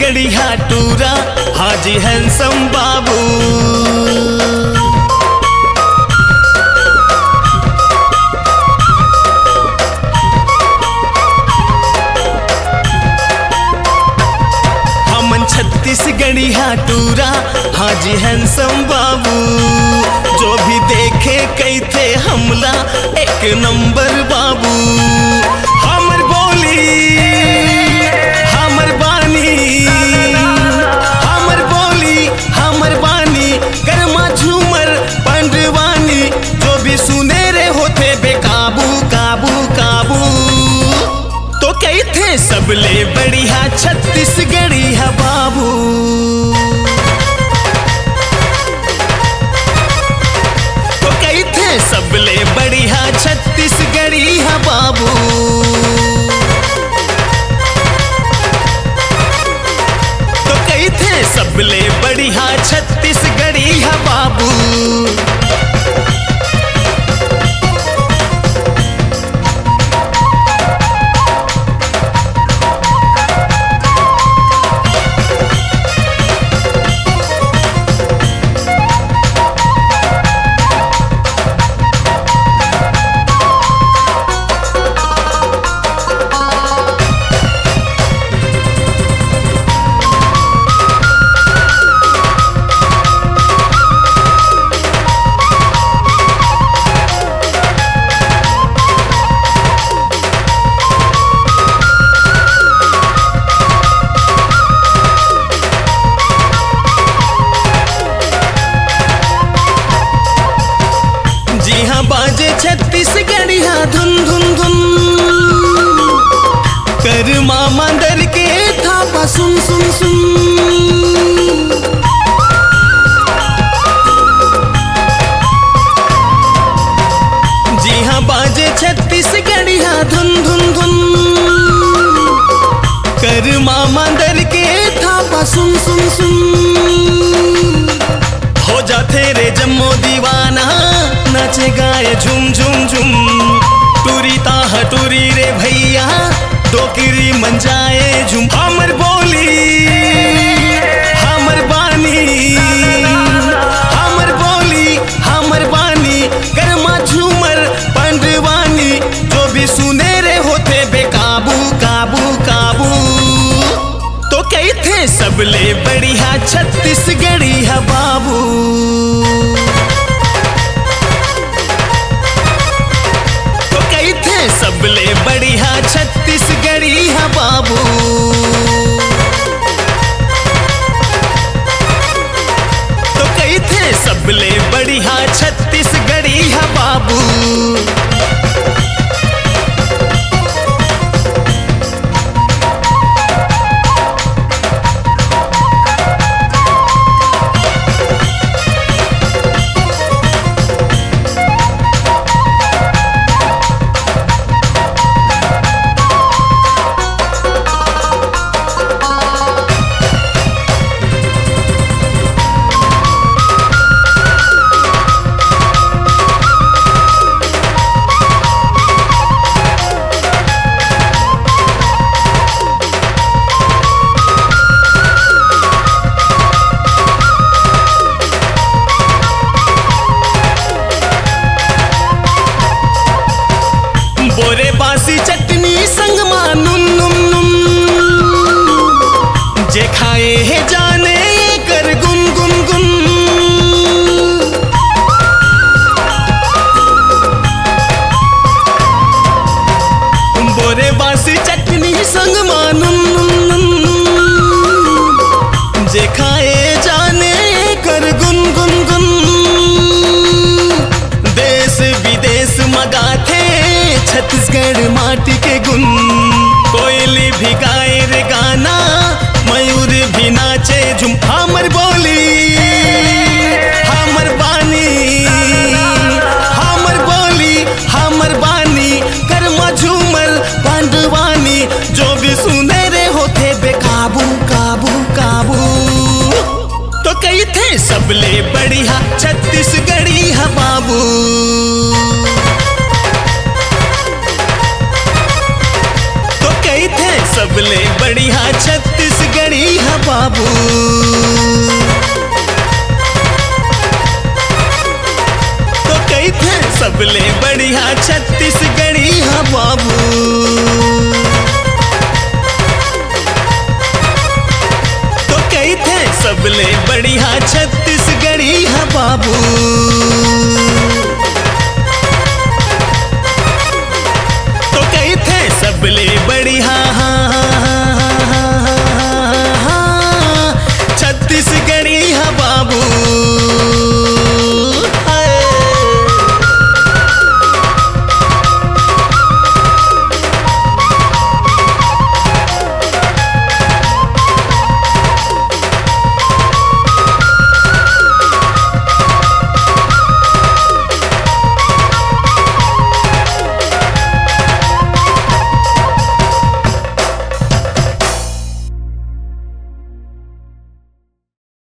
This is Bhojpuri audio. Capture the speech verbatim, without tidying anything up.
छत्तीसगढ़िया टूरा हाजी हैंसम बाबू। हमन छत्तीसगढ़िया टूरा हाजी हैंसम बाबू। जो भी देखे कई थे हमला एक नंबर बाबू। हमर बोली हमर बानी हमर बोली हमर बानी कर्मा झूमर पंडवानी। जो भी सुने रे होते बेकाबू काबू काबू। तो कई थे सबले बढ़िया छत्तीसगढ़िया बाबू। सबले बढ़िया छत्तीसगढ़िया बाबू। तो कई थे सबले बढ़िया छत्तीसगढ़िया बाबू। बाजे छत्तीसगढ़िया धुन धुन धुन। कर मामा दर के थापा सुन सुन सुन। जी हाँ बाजे छत्तीसगढ़िया धुन धुन धुन। कर मामा दर के थापा सुन सुन सुन। हो जाते रे जम्मो दीवाना नाचे गाए झुम झुम झुम। टूरी ताह टूरी रे भैया डोकरी मन जाए झुम। हमर बोली हमर बानी हमर बोली हमर बानी कर्मा झूमर पंडवानी। जो भी सुने रे होते बेकाबू काबू काबू। तो कई थे सबले बढ़िया छत्तीसगढ़िया बाबू। सबले बढ़िया छत्तीसगढ़िया बाबू। तो कई थे सबले बढ़िया छत्तीसगढ़िया बाबू। बोरे बासी चटनी संग मानुम नुम नुम। जे खाए है जाने कर गुन गुन गुन। बोरे बासी चटनी संग मानुम नुम नुम। जे खाए जाने कर गुन गुन गुन। देश विदेश मगाथे छत्तीसगढ़ माटी के गुन। कोयली भी गाए रे गाना मयूर भी नाचे झुम। हमर बोली हमर बानी हमर बोली हमर बानी कर्मा झूमर पांडवानी। जो भी सुने रे बाबू। तो कई थे सबले बढ़िया छत्तीसगढ़ी हा बाबू। तो कई थे सबले बढ़िया छत्तीसगढ़ी हा बाबू।